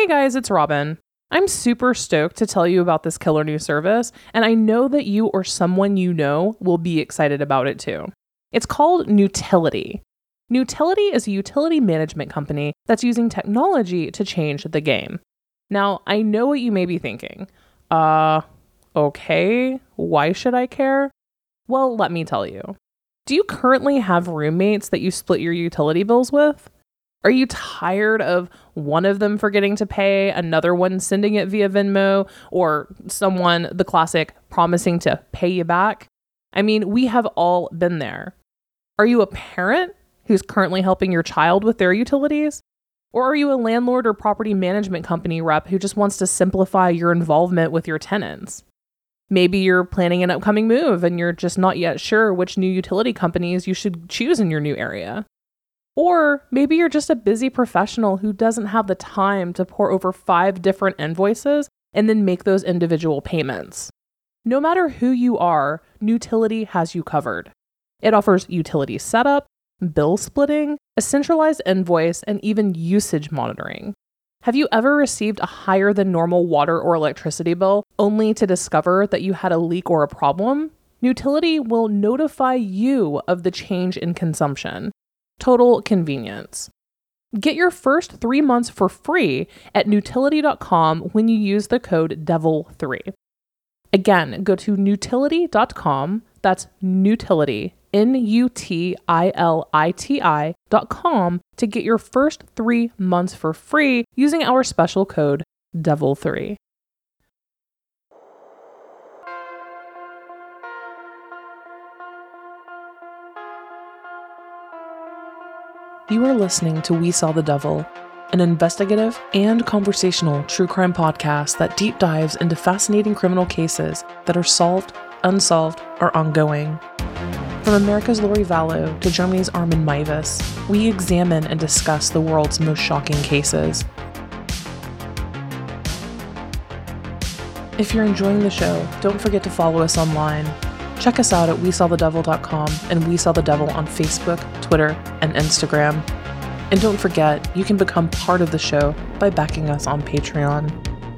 guys, it's Robin. I'm super stoked to tell you about this killer new service, and I know that you or someone you know will be excited about it too. It's called Nutility. Nutility is a utility management company that's using technology to change the game. Now, I know what you may be thinking. Okay, why should I care? Well, let me tell you. Do you currently have roommates that you split your utility bills with? Are you tired of one of them forgetting to pay, another one sending it via Venmo, or someone, the classic, promising to pay you back? I mean, we have all been there. Are you a parent who's currently helping your child with their utilities? Or are you a landlord or property management company rep who just wants to simplify your involvement with your tenants? Maybe you're planning an upcoming move and you're just not yet sure which new utility companies you should choose in your new area. Or maybe you're just a busy professional who doesn't have the time to pour over 5 different invoices and then make those individual payments. No matter who you are, Nutility has you covered. It offers utility setup, bill splitting, a centralized invoice, and even usage monitoring. Have you ever received a higher than normal water or electricity bill only to discover that you had a leak or a problem? Nutility will notify you of the change in consumption. Total convenience. Get your first 3 months for free at Nutility.com when you use the code DEVIL3. Again, go to Nutility.com, that's Nutility, Nutiliti.com to get your first 3 months for free using our special code DEVIL3. You are listening to We Saw the Devil, an investigative and conversational true crime podcast that deep dives into fascinating criminal cases that are solved, unsolved, or ongoing. From America's Lori Vallow to Germany's Armin Meiwes, we examine and discuss the world's most shocking cases. If you're enjoying the show, don't forget to follow us online. Check us out at WeSawTheDevil.com and We Saw the Devil on Facebook, Twitter, and Instagram. And don't forget, you can become part of the show by backing us on Patreon.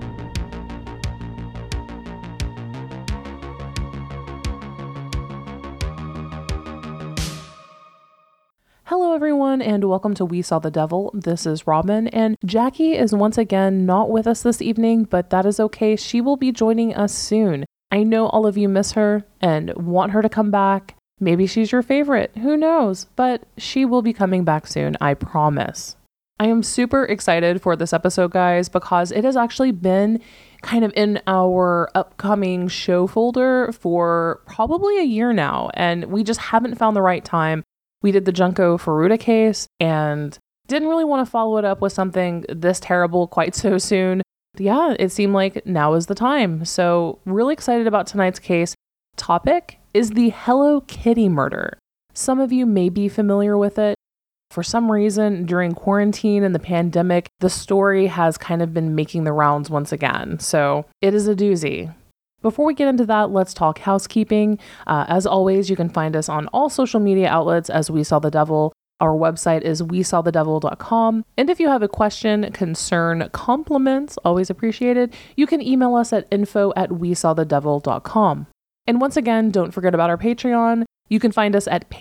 Hello everyone, and welcome to We Saw the Devil. This is Robin, and Jackie is once again not with us this evening, but that is okay. She will be joining us soon. I know all of you miss her and want her to come back. Maybe she's your favorite, who knows? But she will be coming back soon, I promise. I am super excited for this episode, guys, because it has actually been kind of in our upcoming show folder for probably a year now, and we just haven't found the right time. We did the Junko Furuta case and didn't really want to follow it up with something this terrible quite so soon. Yeah, it seemed like now is the time. So really excited about tonight's case. Topic is the Hello Kitty murder. Some of you may be familiar with it. For some reason, during quarantine and the pandemic, the story has kind of been making the rounds once again. So it is a doozy. Before we get into that, let's talk housekeeping. As always, you can find us on all social media outlets as We Saw the Devil. Our website is WeSawTheDevil.com. And if you have a question, concern, compliments, always appreciated, you can email us at info@WeSawTheDevil.com. And once again, don't forget about our Patreon. You can find us at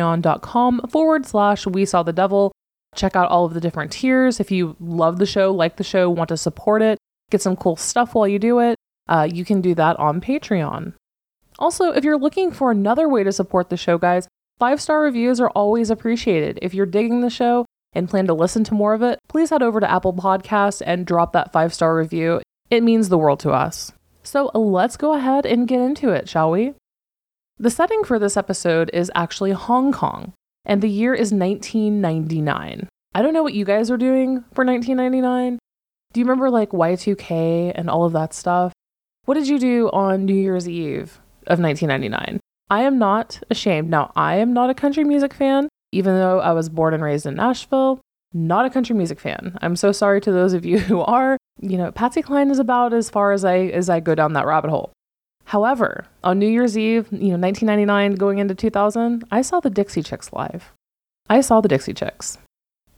patreon.com/WeSawTheDevil. Check out all of the different tiers. If you love the show, like the show, want to support it, get some cool stuff while you do it, you can do that on Patreon. Also, if you're looking for another way to support the show, guys, 5-star reviews are always appreciated. If you're digging the show and plan to listen to more of it, please head over to Apple Podcasts and drop that 5-star review. It means the world to us. So let's go ahead and get into it, shall we? The setting for this episode is actually Hong Kong, and the year is 1999. I don't know what you guys are doing for 1999. Do you remember like Y2K and all of that stuff? What did you do on New Year's Eve of 1999? I am not ashamed. Now, I am not a country music fan, even though I was born and raised in Nashville. Not a country music fan. I'm so sorry to those of you who are. You know, Patsy Cline is about as far as I go down that rabbit hole. However, on New Year's Eve, 1999 going into 2000, I saw the Dixie Chicks live. I saw the Dixie Chicks.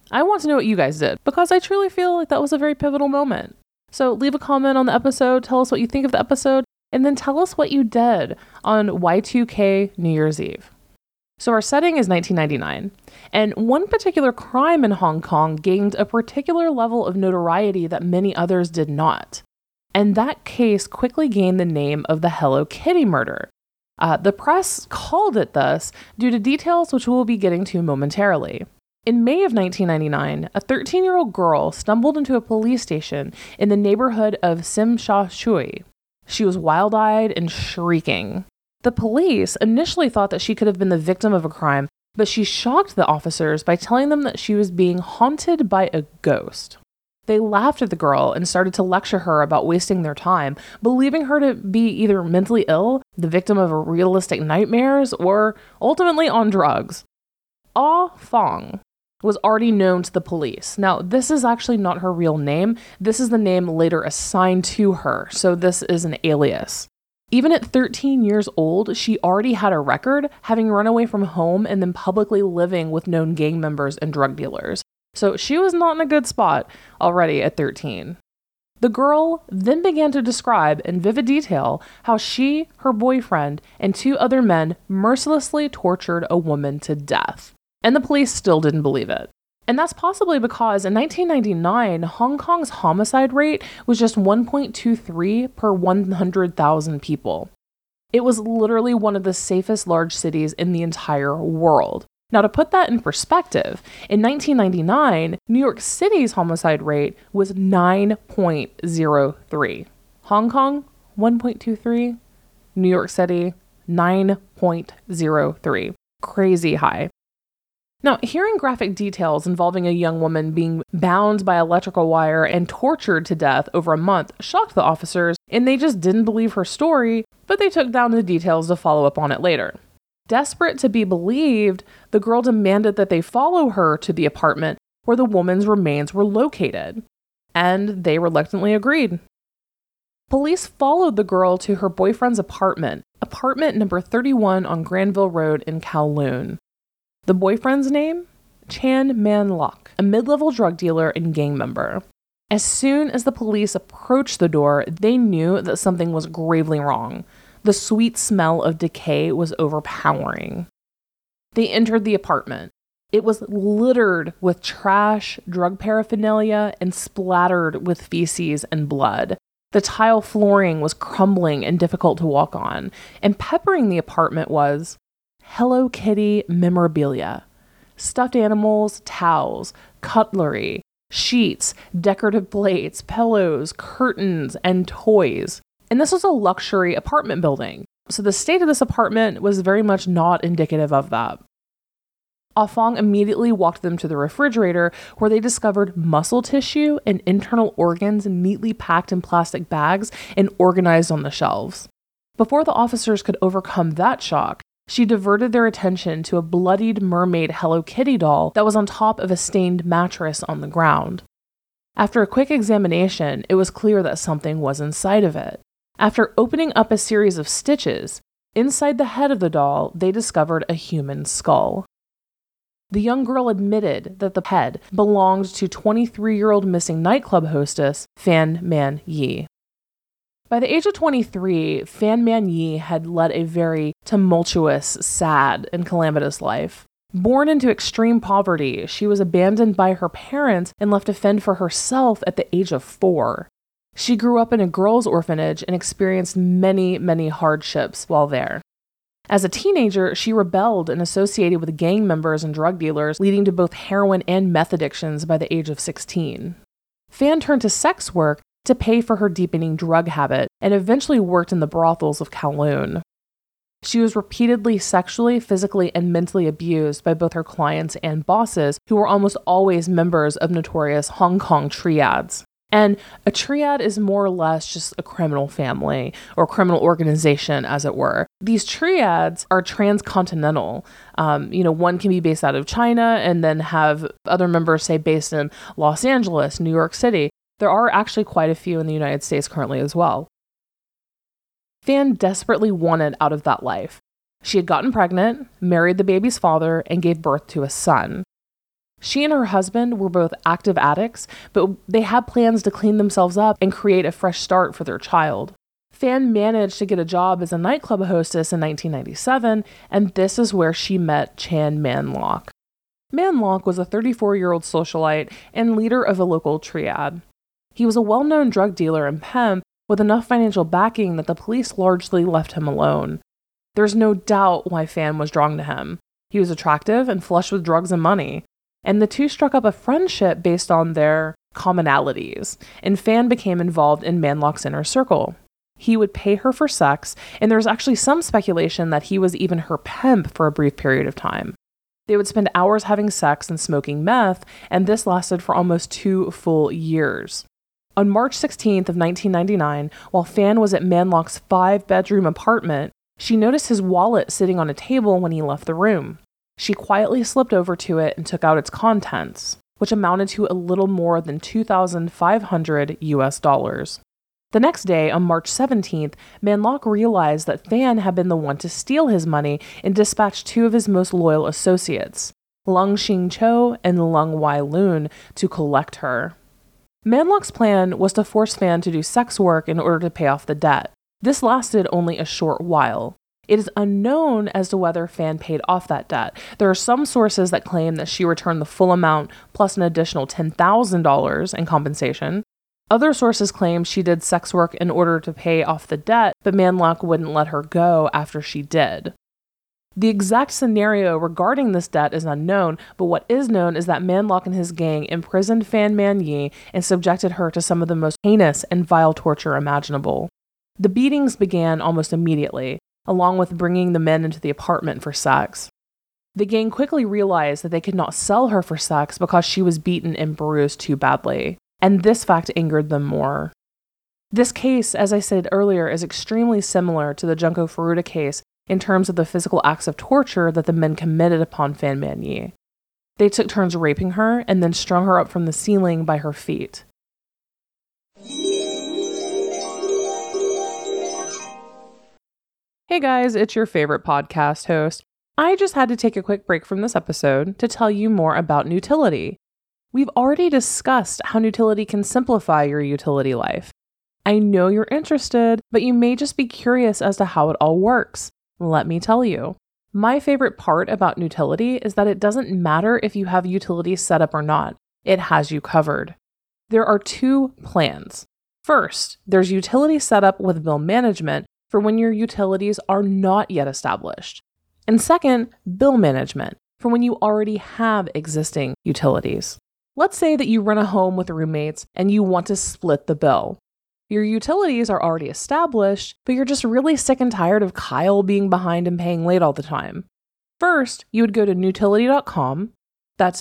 I want to know what you guys did, because I truly feel like that was a very pivotal moment. So leave a comment on the episode, tell us what you think of the episode, and then tell us what you did on Y2K New Year's Eve. So our setting is 1999, and one particular crime in Hong Kong gained a particular level of notoriety that many others did not. And that case quickly gained the name of the Hello Kitty murder. The press called it thus due to details which we'll be getting to momentarily. In May of 1999, a 13-year-old girl stumbled into a police station in the neighborhood of Tsim Sha Tsui. She was wild-eyed and shrieking. The police initially thought that she could have been the victim of a crime, but she shocked the officers by telling them that she was being haunted by a ghost. They laughed at the girl and started to lecture her about wasting their time, believing her to be either mentally ill, the victim of realistic nightmares, or ultimately on drugs. Ah Fong was already known to the police. Now, this is actually not her real name. This is the name later assigned to her, so this is an alias. Even at 13 years old, she already had a record, having run away from home and then publicly living with known gang members and drug dealers. So she was not in a good spot already at 13. The girl then began to describe in vivid detail how she, her boyfriend, and 2 other men mercilessly tortured a woman to death. And the police still didn't believe it. And that's possibly because in 1999, Hong Kong's homicide rate was just 1.23 per 100,000 people. It was literally one of the safest large cities in the entire world. Now, to put that in perspective, in 1999, New York City's homicide rate was 9.03. Hong Kong, 1.23. New York City, 9.03. Crazy high. Now, hearing graphic details involving a young woman being bound by electrical wire and tortured to death over a month shocked the officers, and they just didn't believe her story, but they took down the details to follow up on it later. Desperate to be believed, the girl demanded that they follow her to the apartment where the woman's remains were located, and they reluctantly agreed. Police followed the girl to her boyfriend's apartment number 31 on Granville Road in Kowloon. The boyfriend's name? Chan Man Lok, a mid-level drug dealer and gang member. As soon as the police approached the door, they knew that something was gravely wrong. The sweet smell of decay was overpowering. They entered the apartment. It was littered with trash, drug paraphernalia, and splattered with feces and blood. The tile flooring was crumbling and difficult to walk on, and peppering the apartment was Hello Kitty memorabilia. Stuffed animals, towels, cutlery, sheets, decorative plates, pillows, curtains, and toys. And this was a luxury apartment building, so the state of this apartment was very much not indicative of that. Ah Fong immediately walked them to the refrigerator, where they discovered muscle tissue and internal organs neatly packed in plastic bags and organized on the shelves. Before the officers could overcome that shock, she diverted their attention to a bloodied mermaid Hello Kitty doll that was on top of a stained mattress on the ground. After a quick examination, it was clear that something was inside of it. After opening up a series of stitches, inside the head of the doll, they discovered a human skull. The young girl admitted that the head belonged to 23-year-old missing nightclub hostess Fan Man Yi. By the age of 23, Fan Man Yi had led a very tumultuous, sad, and calamitous life. Born into extreme poverty, she was abandoned by her parents and left to fend for herself at the age of 4. She grew up in a girls' orphanage and experienced many, many hardships while there. As a teenager, she rebelled and associated with gang members and drug dealers, leading to both heroin and meth addictions by the age of 16. Fan turned to sex work to pay for her deepening drug habit and eventually worked in the brothels of Kowloon. She was repeatedly sexually, physically, and mentally abused by both her clients and bosses, who were almost always members of notorious Hong Kong triads. And a triad is more or less just a criminal family or criminal organization, as it were. These triads are transcontinental. One can be based out of China and then have other members, say, based in Los Angeles, New York City. There are actually quite a few in the United States currently as well. Fan desperately wanted out of that life. She had gotten pregnant, married the baby's father, and gave birth to a son. She and her husband were both active addicts, but they had plans to clean themselves up and create a fresh start for their child. Phan managed to get a job as a nightclub hostess in 1997, and this is where she met Chan Man Lok. Man Lok was a 34-year-old socialite and leader of a local triad. He was a well-known drug dealer and pimp with enough financial backing that the police largely left him alone. There's no doubt why Phan was drawn to him. He was attractive and flush with drugs and money, and the two struck up a friendship based on their commonalities, and Phan became involved in Man Lok's inner circle. He would pay her for sex, and there's actually some speculation that he was even her pimp for a brief period of time. They would spend hours having sex and smoking meth, and this lasted for almost 2 full years. On March 16th of 1999, while Phan was at Man Lok's 5-bedroom apartment, she noticed his wallet sitting on a table when he left the room. She quietly slipped over to it and took out its contents, which amounted to a little more than $2,500 US. The next day, on March 17th, Man Lok realized that Phan had been the one to steal his money and dispatched 2 of his most loyal associates, Lung Xing Cho and Lung Wai Lun, to collect her. Man Lok's plan was to force Phan to do sex work in order to pay off the debt. This lasted only a short while. It is unknown as to whether Phan paid off that debt. There are some sources that claim that she returned the full amount plus an additional $10,000 in compensation. Other sources claim she did sex work in order to pay off the debt, but Man Lok wouldn't let her go after she did. The exact scenario regarding this debt is unknown, but what is known is that Man Lok and his gang imprisoned Phan Man Yi and subjected her to some of the most heinous and vile torture imaginable. The beatings began almost immediately, along with bringing the men into the apartment for sex. The gang quickly realized that they could not sell her for sex because she was beaten and bruised too badly, and this fact angered them more. This case, as I said earlier, is extremely similar to the Junko Furuta case in terms of the physical acts of torture that the men committed upon Phan Man Yi. They took turns raping her and then strung her up from the ceiling by her feet. Hey guys, it's your favorite podcast host. I just had to take a quick break from this episode to tell you more about Nutility. We've already discussed how Nutility can simplify your utility life. I know you're interested, but you may just be curious as to how it all works. Let me tell you. My favorite part about Nutility is that it doesn't matter if you have utilities set up or not. It has you covered. There are 2 plans. First, there's utility setup with bill management for when your utilities are not yet established. And second, bill management for when you already have existing utilities. Let's say that you rent a home with roommates and you want to split the bill. Your utilities are already established, but you're just really sick and tired of Kyle being behind and paying late all the time. First, you would go to Nutility.com, that's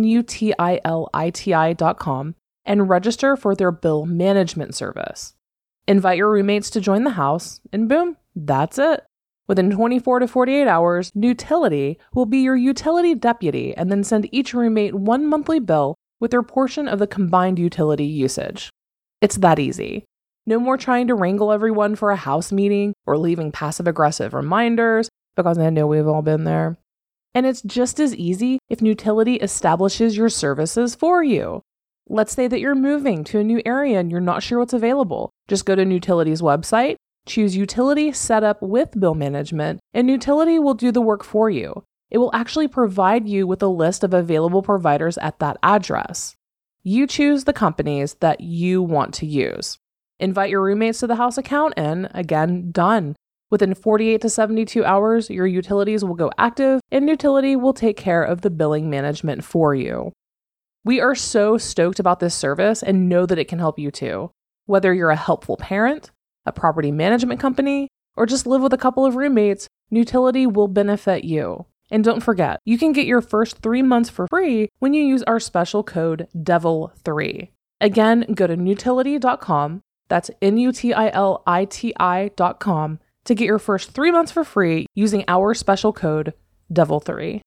Nutility.com, and register for their bill management service. Invite your roommates to join the house, and boom, that's it. Within 24 to 48 hours, Nutility will be your utility deputy and then send each roommate 1 monthly bill with their portion of the combined utility usage. It's that easy. No more trying to wrangle everyone for a house meeting or leaving passive-aggressive reminders, because I know we've all been there. And it's just as easy if Nutility establishes your services for you. Let's say that you're moving to a new area and you're not sure what's available. Just go to Nutility's website, choose Utility Setup with Bill Management, and Nutility will do the work for you. It will actually provide you with a list of available providers at that address. You choose the companies that you want to use. Invite your roommates to the house account and, again, done. Within 48 to 72 hours, your utilities will go active and Nutility will take care of the billing management for you. We are so stoked about this service and know that it can help you too. Whether you're a helpful parent, a property management company, or just live with a couple of roommates, Nutility will benefit you. And don't forget, you can get your first 3 months for free when you use our special code DEVIL3. Again, go to Nutility.com, that's Nutility.com, to get your first 3 months for free using our special code DEVIL3.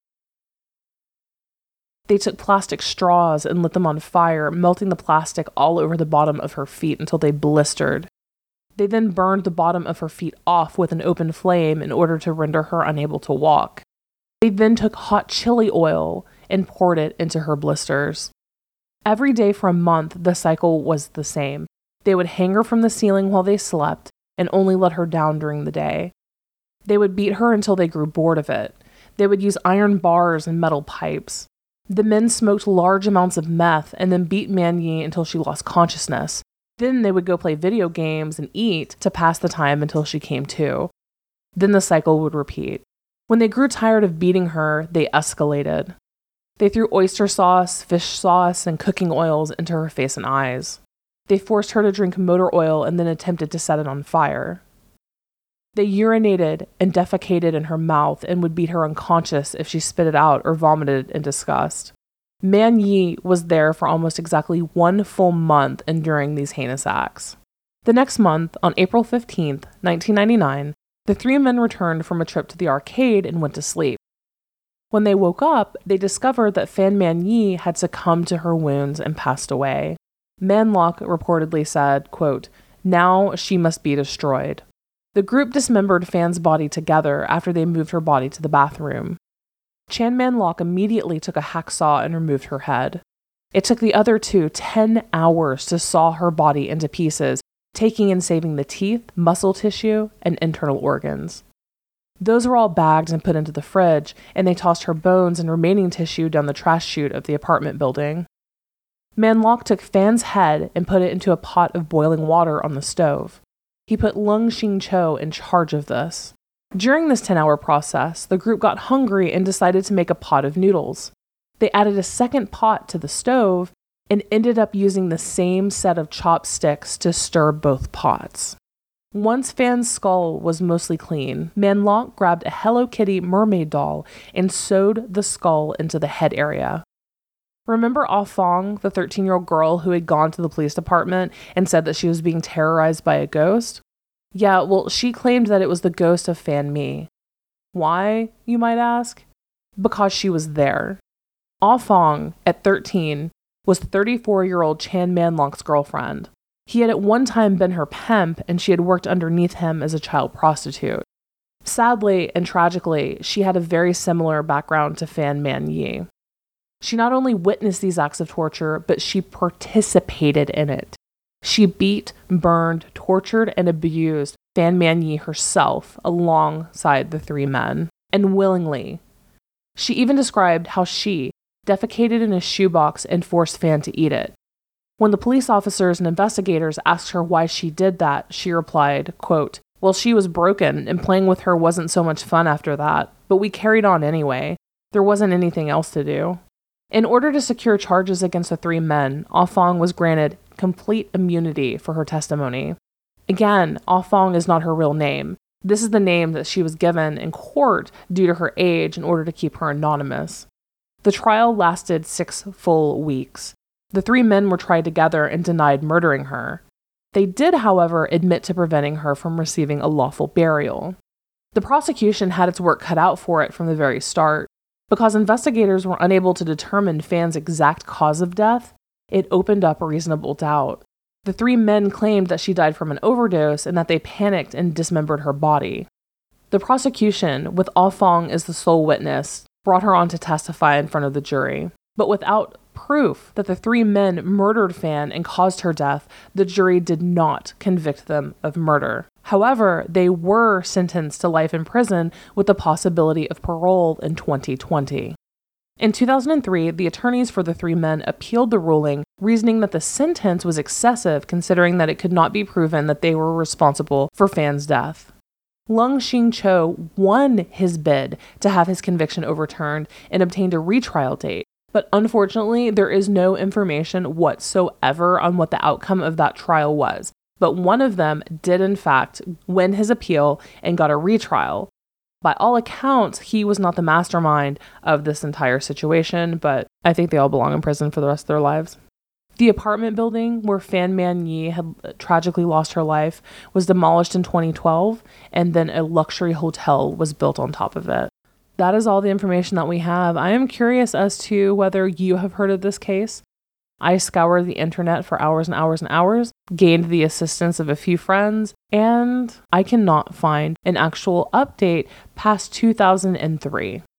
They took plastic straws and lit them on fire, melting the plastic all over the bottom of her feet until they blistered. They then burned the bottom of her feet off with an open flame in order to render her unable to walk. They then took hot chili oil and poured it into her blisters. Every day for a month, the cycle was the same. They would hang her from the ceiling while they slept and only let her down during the day. They would beat her until they grew bored of it. They would use iron bars and metal pipes. The men smoked large amounts of meth and then beat Man Yi until she lost consciousness. Then they would go play video games and eat to pass the time until she came to. Then the cycle would repeat. When they grew tired of beating her, they escalated. They threw oyster sauce, fish sauce, and cooking oils into her face and eyes. They forced her to drink motor oil and then attempted to set it on fire. They urinated and defecated in her mouth and would beat her unconscious if she spit it out or vomited in disgust. Man Yi was there for almost exactly 1 full month enduring these heinous acts. The next month, on April 15th, 1999, the 3 men returned from a trip to the arcade and went to sleep. When they woke up, they discovered that Fan Man Yi had succumbed to her wounds and passed away. Manlock reportedly said, quote, "Now she must be destroyed." The group dismembered Fan's body together after they moved her body to the bathroom. Chan Man-lok immediately took a hacksaw and removed her head. It took the other 2 10 hours to saw her body into pieces, taking and saving the teeth, muscle tissue, and internal organs. Those were all bagged and put into the fridge, and they tossed her bones and remaining tissue down the trash chute of the apartment building. Man-lok took Fan's head and put it into a pot of boiling water on the stove. He put Lung Xing-cho in charge of this. During this 10-hour process, the group got hungry and decided to make a pot of noodles. They added a second pot to the stove and ended up using the same set of chopsticks to stir both pots. Once Fan's skull was mostly clean, Man-lok grabbed a Hello Kitty mermaid doll and sewed the skull into the head area. Remember Ah Fong, the 13-year-old girl who had gone to the police department and said that she was being terrorized by a ghost? Yeah, well, she claimed that it was the ghost of Fan Mi. Why, you might ask? Because she was there. Ah Fong, at 13, was 34-year-old Chan Man-lok's girlfriend. He had at one time been her pimp, and she had worked underneath him as a child prostitute. Sadly and tragically, she had a very similar background to Fan Man Yi. She not only witnessed these acts of torture, but she participated in it. She beat, burned, tortured, and abused Fan Man Yi herself alongside the 3 men, and willingly. She even described how she defecated in a shoebox and forced Fan to eat it. When the police officers and investigators asked her why she did that, she replied, quote, "Well, she was broken, and playing with her wasn't so much fun after that, but we carried on anyway. There wasn't anything else to do." In order to secure charges against the 3 men, Ah Fong was granted complete immunity for her testimony. Again, Ah Fong is not her real name. This is the name that she was given in court due to her age in order to keep her anonymous. The trial lasted 6 full weeks. The 3 men were tried together and denied murdering her. They did, however, admit to preventing her from receiving a lawful burial. The prosecution had its work cut out for it from the very start. Because investigators were unable to determine Fan's exact cause of death, it opened up a reasonable doubt. The 3 men claimed that she died from an overdose and that they panicked and dismembered her body. The prosecution, with Ah Fong as the sole witness, brought her on to testify in front of the jury. But without proof that the 3 men murdered Fan and caused her death, the jury did not convict them of murder. However, they were sentenced to life in prison with the possibility of parole in 2020. In 2003, the attorneys for the 3 men appealed the ruling, reasoning that the sentence was excessive considering that it could not be proven that they were responsible for Fan's death. Lung Xing-cho won his bid to have his conviction overturned and obtained a retrial date. But unfortunately, there is no information whatsoever on what the outcome of that trial was. But one of them did, in fact, win his appeal and got a retrial. By all accounts, he was not the mastermind of this entire situation, but I think they all belong in prison for the rest of their lives. The apartment building where Fan Man Yi had tragically lost her life was demolished in 2012, and then a luxury hotel was built on top of it. That is all the information that we have. I am curious as to whether you have heard of this case. I scoured the internet for hours and hours and hours, gained the assistance of a few friends, and I cannot find an actual update past 2003.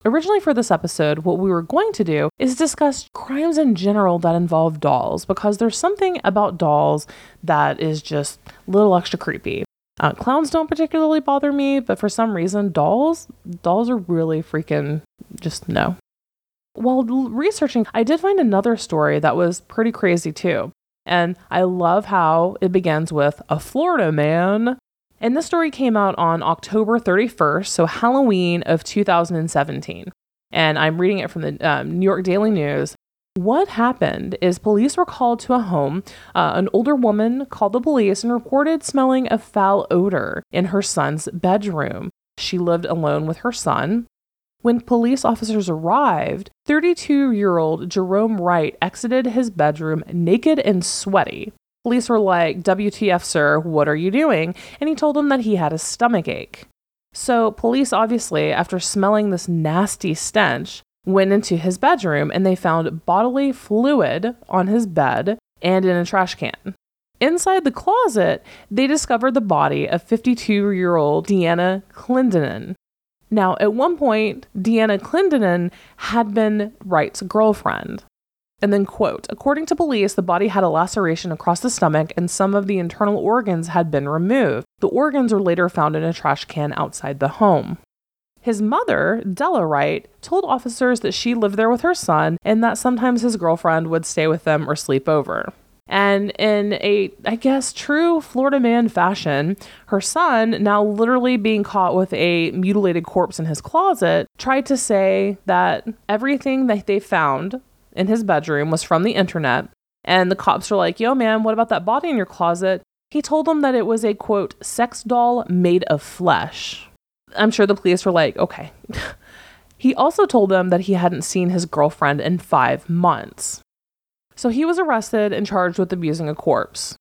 Originally for this episode, what we were going to do is discuss crimes in general that involve dolls, because there's something about dolls that is just a little extra creepy. Clowns don't particularly bother me, but for some reason, dolls are really freaking just no. While researching, I did find another story that was pretty crazy too. And I love how it begins with a Florida man. And this story came out on October 31st, so Halloween of 2017. And I'm reading it from the New York Daily News. What happened is police were called to a home. An older woman called the police and reported smelling a foul odor in her son's bedroom. She lived alone with her son. When police officers arrived, 32-year-old Jerome Wright exited his bedroom naked and sweaty. Police were like, "WTF, sir, what are you doing?" And he told them that he had a stomach ache. So police, obviously, after smelling this nasty stench, went into his bedroom and they found bodily fluid on his bed and in a trash can. Inside the closet, they discovered the body of 52-year-old Deanna Clendenin. Now, at one point, Deanna Clendenin had been Wright's girlfriend. And then, quote, according to police, the body had a laceration across the stomach and some of the internal organs had been removed. The organs were later found in a trash can outside the home. His mother, Della Wright, told officers that she lived there with her son and that sometimes his girlfriend would stay with them or sleep over. And in a, I guess, true Florida man fashion, her son, now literally being caught with a mutilated corpse in his closet, tried to say that everything that they found in his bedroom was from the internet. And the cops were like, "Yo, man, what about that body in your closet?" He told them that it was a, quote, sex doll made of flesh. I'm sure the police were like, okay. He also told them that he hadn't seen his girlfriend in 5 months. So he was arrested and charged with abusing a corpse.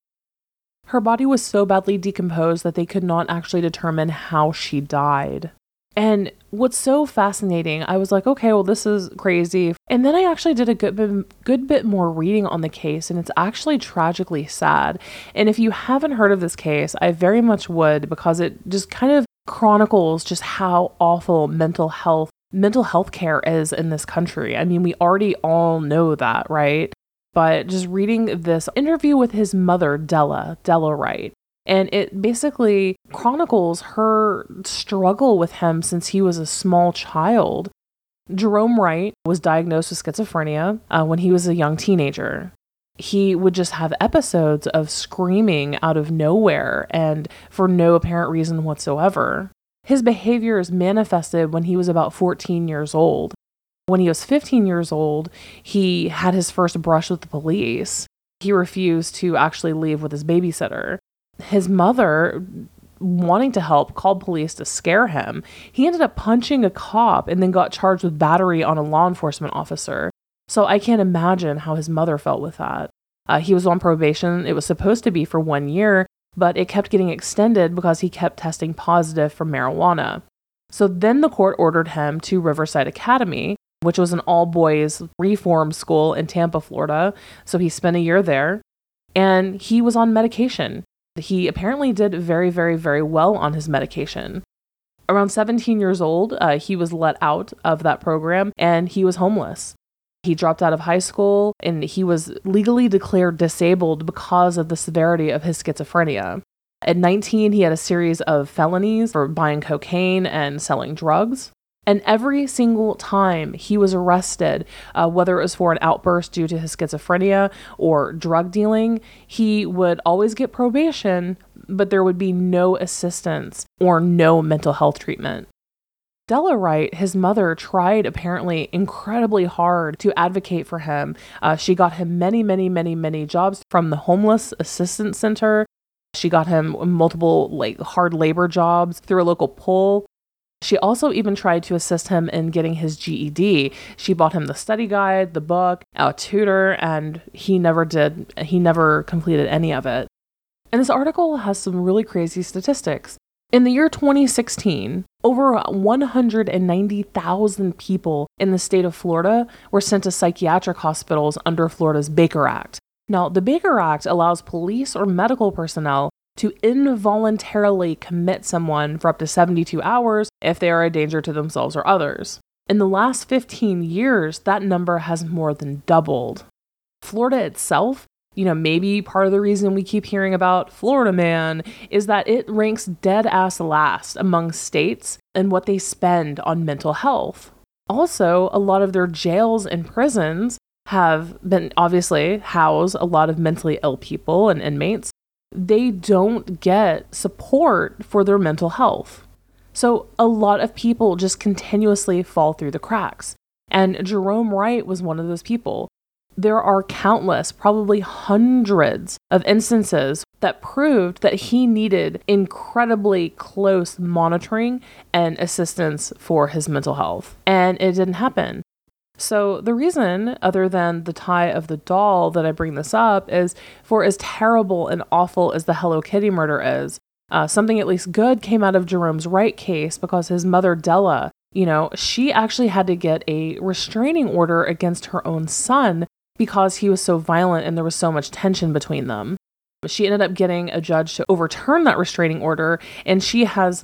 Her body was so badly decomposed that they could not actually determine how she died. And what's so fascinating, I was like, okay, well, this is crazy. And then I actually did a good bit more reading on the case, and it's actually tragically sad. And if you haven't heard of this case, I very much would, because it just kind of chronicles just how awful mental health care is in this country. I mean, we already all know that, right? But just reading this interview with his mother, Della Wright, and it basically chronicles her struggle with him since he was a small child. Jerome Wright was diagnosed with schizophrenia when he was a young teenager. He would just have episodes of screaming out of nowhere and for no apparent reason whatsoever. His behaviors manifested when he was about 14 years old. When he was 15 years old, he had his first brush with the police. He refused to actually leave with his babysitter. His mother, wanting to help, called police to scare him. He ended up punching a cop and then got charged with battery on a law enforcement officer. So I can't imagine how his mother felt with that. He was on probation. It was supposed to be for 1 year, but it kept getting extended because he kept testing positive for marijuana. So then the court ordered him to Riverside Academy, which was an all-boys reform school in Tampa, Florida. So he spent a year there, and he was on medication. He apparently did very, very, very well on his medication. Around 17 years old, he was let out of that program, and he was homeless. He dropped out of high school, and he was legally declared disabled because of the severity of his schizophrenia. At 19, he had a series of felonies for buying cocaine and selling drugs. And every single time he was arrested, whether it was for an outburst due to his schizophrenia or drug dealing, he would always get probation, but there would be no assistance or no mental health treatment. Della Wright, his mother, tried apparently incredibly hard to advocate for him. She got him many jobs from the Homeless Assistance Center. She got him multiple hard labor jobs through a local poll. She also even tried to assist him in getting his GED. She bought him the study guide, the book, a tutor, and he never completed any of it. And this article has some really crazy statistics. In the year 2016, over 190,000 people in the state of Florida were sent to psychiatric hospitals under Florida's Baker Act. Now, the Baker Act allows police or medical personnel to involuntarily commit someone for up to 72 hours if they are a danger to themselves or others. In the last 15 years, that number has more than doubled. Florida itself, maybe part of the reason we keep hearing about Florida man is that it ranks dead ass last among states in what they spend on mental health. Also, a lot of their jails and prisons have been obviously house a lot of mentally ill people and inmates. They don't get support for their mental health. So a lot of people just continuously fall through the cracks. And Jerome Wright was one of those people. There are countless, probably hundreds of instances that proved that he needed incredibly close monitoring and assistance for his mental health. And it didn't happen. So the reason, other than the tie of the doll that I bring this up, is for as terrible and awful as the Hello Kitty murder is, something at least good came out of Jerome's Wright case because his mother, Della, she actually had to get a restraining order against her own son because he was so violent and there was so much tension between them. She ended up getting a judge to overturn that restraining order, and she has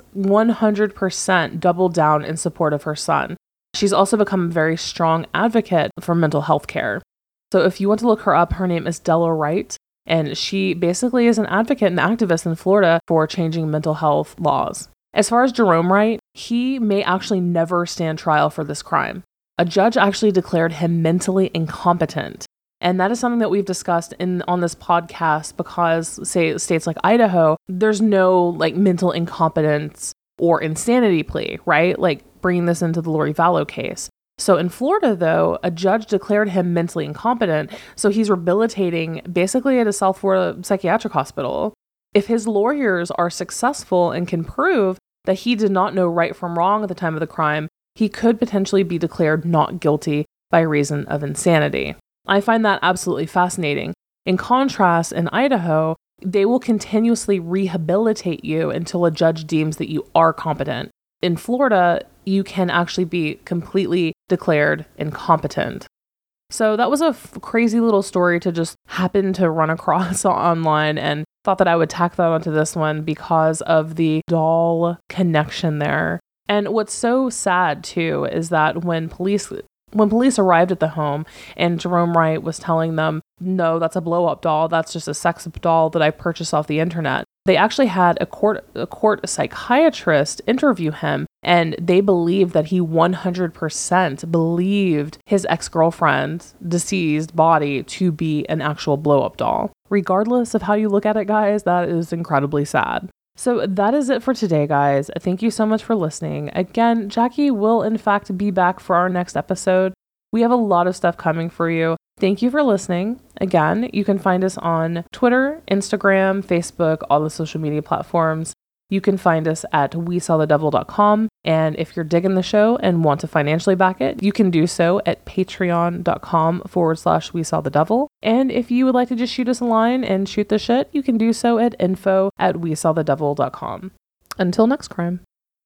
100% doubled down in support of her son. She's also become a very strong advocate for mental health care. So if you want to look her up, her name is Della Wright, and she basically is an advocate and activist in Florida for changing mental health laws. As far as Jerome Wright, he may actually never stand trial for this crime. A judge actually declared him mentally incompetent. And that is something that we've discussed on this podcast because, say, states like Idaho, there's no mental incompetence or insanity plea, right? Bringing this into the Lori Vallow case. So in Florida, though, a judge declared him mentally incompetent, so he's rehabilitating basically at a South Florida psychiatric hospital. If his lawyers are successful and can prove that he did not know right from wrong at the time of the crime, he could potentially be declared not guilty by reason of insanity. I find that absolutely fascinating. In contrast, in Idaho, they will continuously rehabilitate you until a judge deems that you are competent. In Florida, you can actually be completely declared incompetent. So that was a crazy little story to just happen to run across online, and thought that I would tack that onto this one because of the doll connection there. And what's so sad too is that when police arrived at the home and Jerome Wright was telling them, no, that's a blow-up doll, that's just a sex doll that I purchased off the internet, they actually had a court psychiatrist interview him, and they believed that he 100% believed his ex-girlfriend's deceased body to be an actual blow-up doll. Regardless of how you look at it, guys, that is incredibly sad. So that is it for today, guys. Thank you so much for listening. Again, Jackie will in fact be back for our next episode. We have a lot of stuff coming for you. Thank you for listening. Again, you can find us on Twitter, Instagram, Facebook, all the social media platforms. You can find us at WeSawTheDevil.com. And if you're digging the show and want to financially back it, you can do so at patreon.com/WeSawTheDevil. And if you would like to just shoot us a line and shoot the shit, you can do so at info@WeSawTheDevil.com. Until next crime.